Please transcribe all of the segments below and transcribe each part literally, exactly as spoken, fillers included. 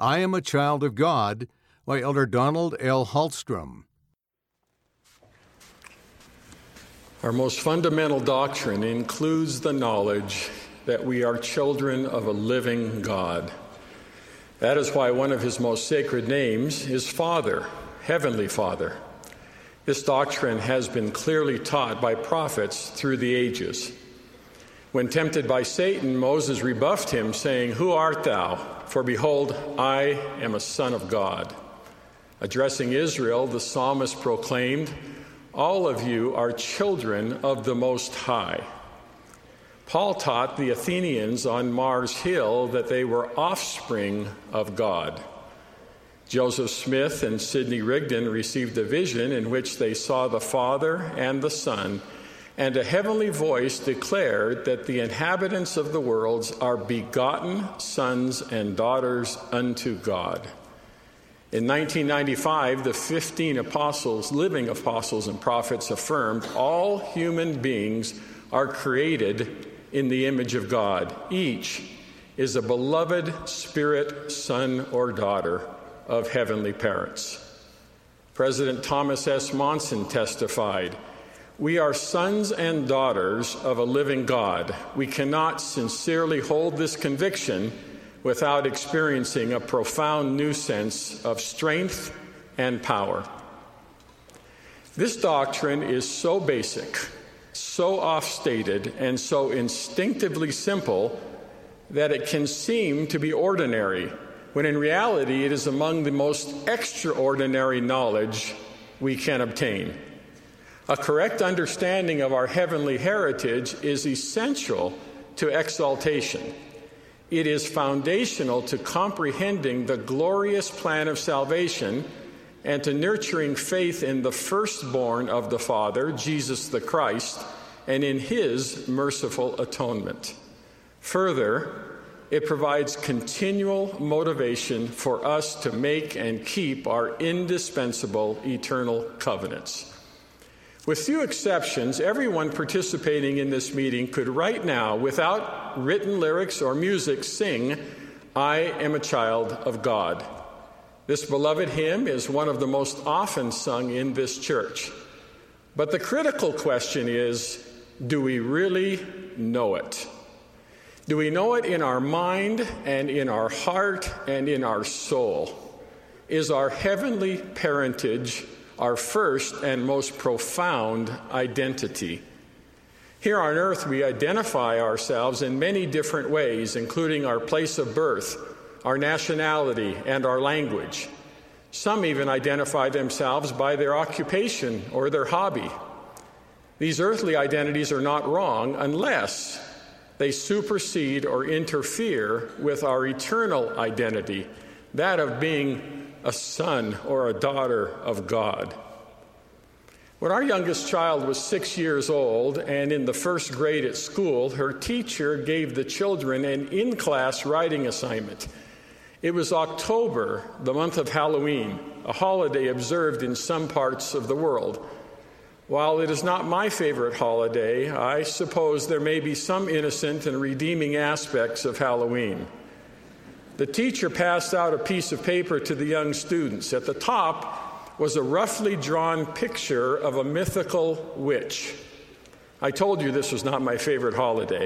I Am a Child of God by Elder Donald L. Hallstrom. Our most fundamental doctrine includes the knowledge that we are children of a living God. That is why one of his most sacred names is Father, Heavenly Father. This doctrine has been clearly taught by prophets through the ages. When tempted by Satan, Moses rebuffed him, saying, "Who art thou? For behold, I am a son of God." Addressing Israel, the psalmist proclaimed, "All of you are children of the Most High." Paul taught the Athenians on Mars Hill that they were offspring of God. Joseph Smith and Sidney Rigdon received a vision in which they saw the Father and the Son, and a heavenly voice declared that the inhabitants of the worlds are begotten sons and daughters unto God. In nineteen ninety-five, the fifteen apostles, living apostles and prophets, affirmed all human beings are created in the image of God. Each is a beloved spirit, son, or daughter of heavenly parents. President Thomas S. Monson testified, "We are sons and daughters of a living God. We cannot sincerely hold this conviction without experiencing a profound new sense of strength and power." This doctrine is so basic, so oft-stated, and so instinctively simple that it can seem to be ordinary, when in reality it is among the most extraordinary knowledge we can obtain. A correct understanding of our heavenly heritage is essential to exaltation. It is foundational to comprehending the glorious plan of salvation and to nurturing faith in the firstborn of the Father, Jesus the Christ, and in his merciful atonement. Further, it provides continual motivation for us to make and keep our indispensable eternal covenants. With few exceptions, everyone participating in this meeting could right now, without written lyrics or music, sing, "I Am a Child of God." This beloved hymn is one of the most often sung in this church. But the critical question is, do we really know it? Do we know it in our mind and in our heart and in our soul? Is our heavenly parentage our first and most profound identity? Here on earth, we identify ourselves in many different ways, including our place of birth, our nationality, and our language. Some even identify themselves by their occupation or their hobby. These earthly identities are not wrong unless they supersede or interfere with our eternal identity, that of being a son or a daughter of God. When our youngest child was six years old and in the first grade at school, her teacher gave the children an in-class writing assignment. It was October, the month of Halloween, a holiday observed in some parts of the world. While it is not my favorite holiday, I suppose there may be some innocent and redeeming aspects of Halloween. The teacher passed out a piece of paper to the young students. At the top was a roughly drawn picture of a mythical witch. I told you this was not my favorite holiday.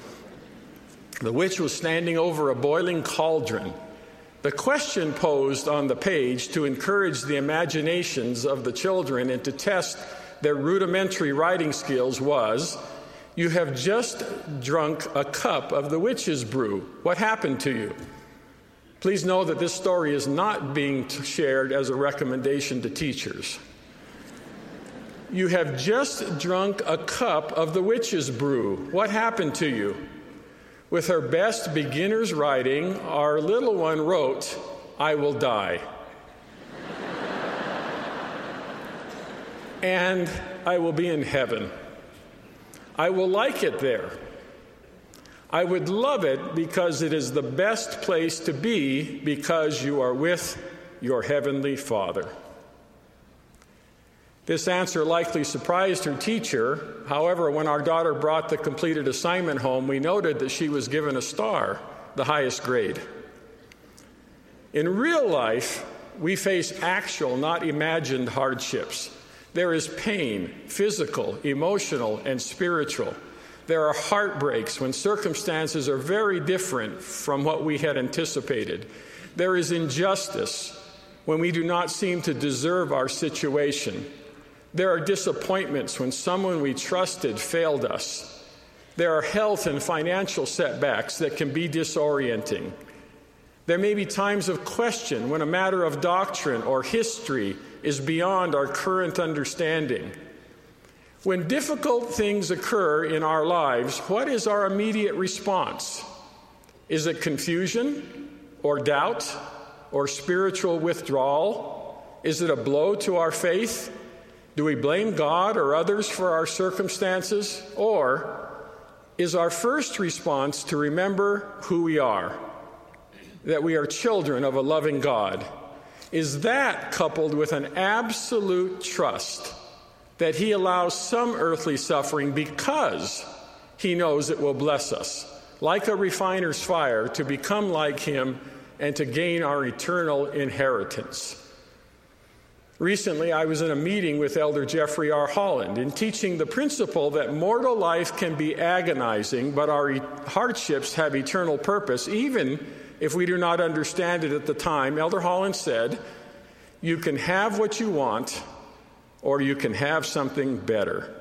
The witch was standing over a boiling cauldron. The question posed on the page to encourage the imaginations of the children and to test their rudimentary writing skills was, "You have just drunk a cup of the witch's brew. What happened to you?" Please know that this story is not being shared as a recommendation to teachers. "You have just drunk a cup of the witch's brew. What happened to you?" With her best beginner's writing, our little one wrote, "I will die." "And I will be in heaven. I will like it there. I would love it because it is the best place to be because you are with your heavenly Father." This answer likely surprised her teacher. However, when our daughter brought the completed assignment home, we noted that she was given a star, the highest grade. In real life, we face actual, not imagined hardships. There is pain, physical, emotional, and spiritual. There are heartbreaks when circumstances are very different from what we had anticipated. There is injustice when we do not seem to deserve our situation. There are disappointments when someone we trusted failed us. There are health and financial setbacks that can be disorienting. There may be times of question when a matter of doctrine or history is beyond our current understanding. When difficult things occur in our lives, what is our immediate response? Is it confusion or doubt or spiritual withdrawal? Is it a blow to our faith? Do we blame God or others for our circumstances? Or is our first response to remember who we are, that we are children of a loving God? Is that coupled with an absolute trust that He allows some earthly suffering because He knows it will bless us, like a refiner's fire, to become like Him and to gain our eternal inheritance? Recently, I was in a meeting with Elder Jeffrey R. Holland in teaching the principle that mortal life can be agonizing, but our hardships have eternal purpose, even if we do not understand it at the time. Elder Holland said, "You can have what you want, or you can have something better."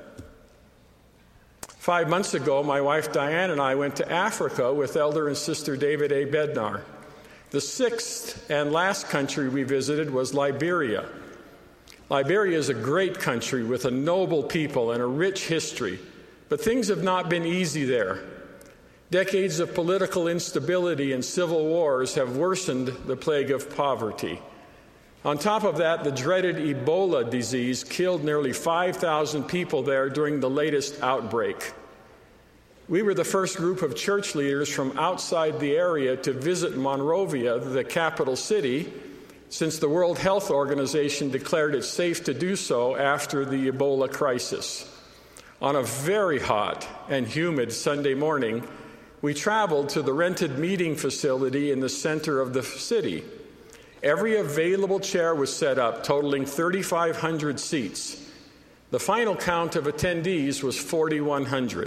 Five months ago, my wife Diane and I went to Africa with Elder and Sister David A. Bednar. The sixth and last country we visited was Liberia. Liberia is a great country with a noble people and a rich history, but things have not been easy there. Decades of political instability and civil wars have worsened the plague of poverty. On top of that, the dreaded Ebola disease killed nearly five thousand people there during the latest outbreak. We were the first group of church leaders from outside the area to visit Monrovia, the capital city, since the World Health Organization declared it safe to do so after the Ebola crisis. On a very hot and humid Sunday morning, we traveled to the rented meeting facility in the center of the city. Every available chair was set up, totaling thirty-five hundred seats. The final count of attendees was forty-one hundred.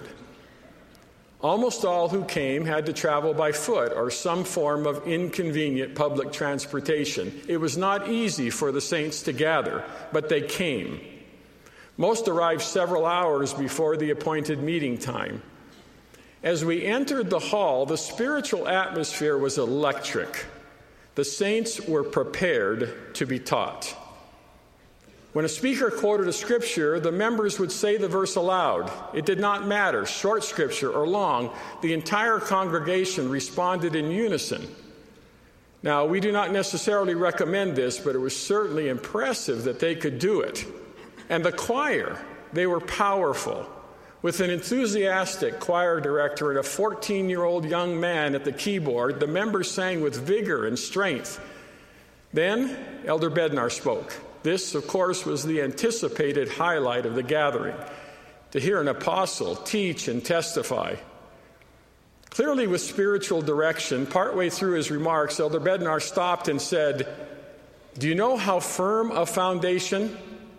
Almost all who came had to travel by foot or some form of inconvenient public transportation. It was not easy for the saints to gather, but they came. Most arrived several hours before the appointed meeting time. As we entered the hall, the spiritual atmosphere was electric. The saints were prepared to be taught. When a speaker quoted a scripture, the members would say the verse aloud. It did not matter, short scripture or long. The entire congregation responded in unison. Now, we do not necessarily recommend this, but it was certainly impressive that they could do it. And the choir, they were powerful. With an enthusiastic choir director and a fourteen-year-old young man at the keyboard, the members sang with vigor and strength. Then, Elder Bednar spoke. This, of course, was the anticipated highlight of the gathering, to hear an apostle teach and testify. Clearly with spiritual direction, partway through his remarks, Elder Bednar stopped and said, "Do you know how firm a foundation?"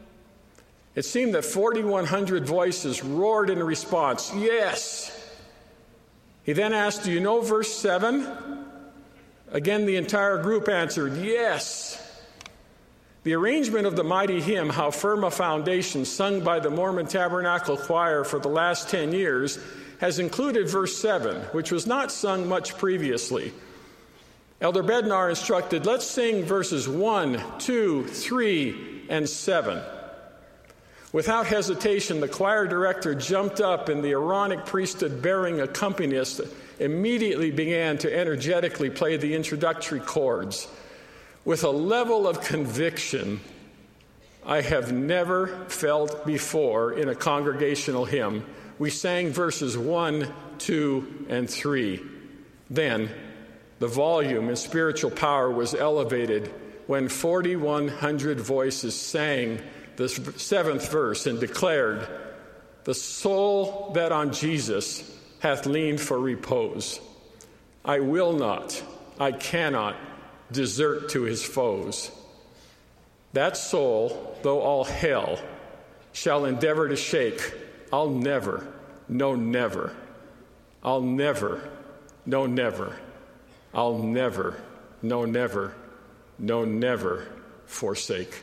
It seemed that forty-one hundred voices roared in response, "Yes." He then asked, "Do you know verse seven? Again, the entire group answered, "Yes." The arrangement of the mighty hymn, "How Firm a Foundation," sung by the Mormon Tabernacle Choir for the last ten years, has included verse seven, which was not sung much previously. Elder Bednar instructed, "Let's sing verses one, two, three, and seven. Without hesitation, the choir director jumped up, and the Aaronic priesthood-bearing accompanist immediately began to energetically play the introductory chords. With a level of conviction I have never felt before in a congregational hymn, we sang verses one, two, and three. Then the volume and spiritual power was elevated when forty-one hundred voices sang the seventh verse and declared, "The soul that on Jesus hath leaned for repose. I will not, I cannot, desert to his foes. That soul, though all hell, shall endeavor to shake. I'll never, no never, I'll never, no never, I'll never, no never, no never forsake.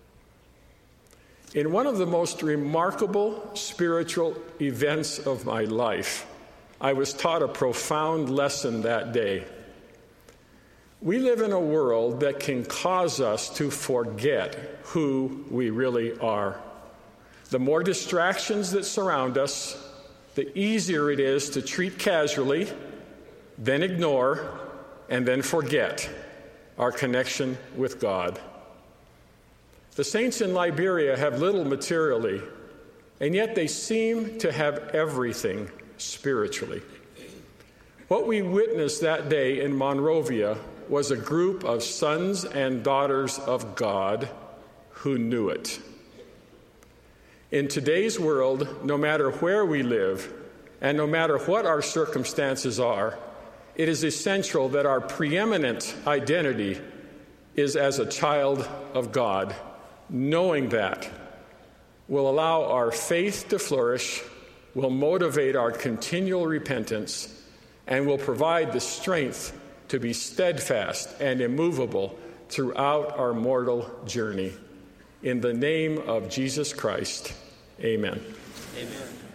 In one of the most remarkable spiritual events of my life, I was taught a profound lesson that day. We live in a world that can cause us to forget who we really are. The more distractions that surround us, the easier it is to treat casually, then ignore, and then forget our connection with God. The saints in Liberia have little materially, and yet they seem to have everything spiritually. What we witnessed that day in Monrovia was a group of sons and daughters of God who knew it. In today's world, no matter where we live, and no matter what our circumstances are, it is essential that our preeminent identity is as a child of God. Knowing that will allow our faith to flourish, will motivate our continual repentance, and will provide the strength to be steadfast and immovable throughout our mortal journey. In the name of Jesus Christ, amen. Amen.